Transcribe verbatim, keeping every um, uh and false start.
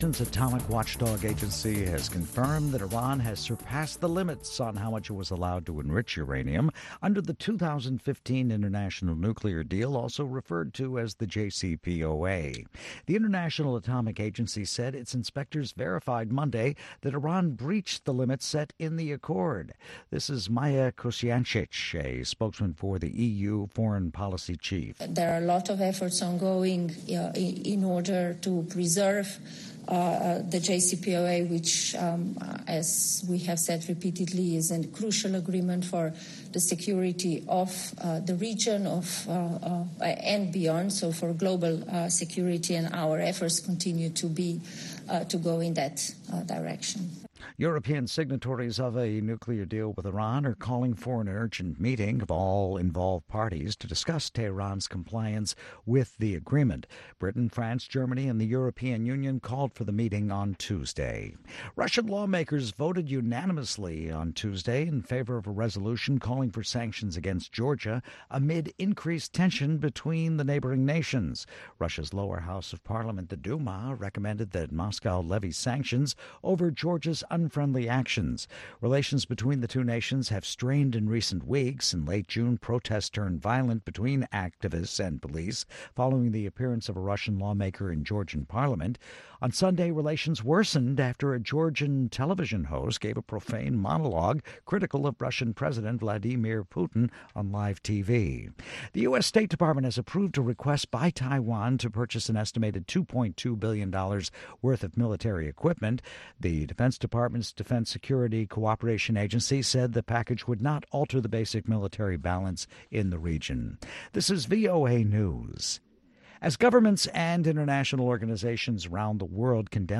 Iran's atomic watchdog agency has confirmed that Iran has surpassed the limits on how much it was allowed to enrich uranium under the two thousand fifteen International Nuclear Deal, also referred to as the J C P O A. The International Atomic Agency said its inspectors verified Monday that Iran breached the limits set in the accord. This is Maya Kosiancic, a spokesman for the E U foreign policy chief. There are a lot of efforts ongoing uh, in order to preserve Uh, the J C P O A, which, um, as we have said repeatedly, is a crucial agreement for the security of uh, the region of uh, uh, and beyond, so for global uh, security, and our efforts continue to be uh, to go in that uh, direction. European signatories of a nuclear deal with Iran are calling for an urgent meeting of all involved parties to discuss Tehran's compliance with the agreement. Britain, France, Germany, and the European Union called for the meeting on Tuesday. Russian lawmakers voted unanimously on Tuesday in favor of a resolution calling for sanctions against Georgia amid increased tension between the neighboring nations. Russia's lower house of parliament, the Duma, recommended that Moscow levy sanctions over Georgia's unfriendly actions. Relations between the two nations have strained in recent weeks. In late June, protests turned violent between activists and police following the appearance of a Russian lawmaker in Georgian parliament. On Sunday, relations worsened after a Georgian television host gave a profane monologue critical of Russian President Vladimir Putin on live T V. The U S. State Department has approved a request by Taiwan to purchase an estimated two point two billion dollars worth of military equipment. The Defense Department's Defense Security Cooperation Agency said the package would not alter the basic military balance in the region. This is V O A News. As governments and international organizations around the world condemn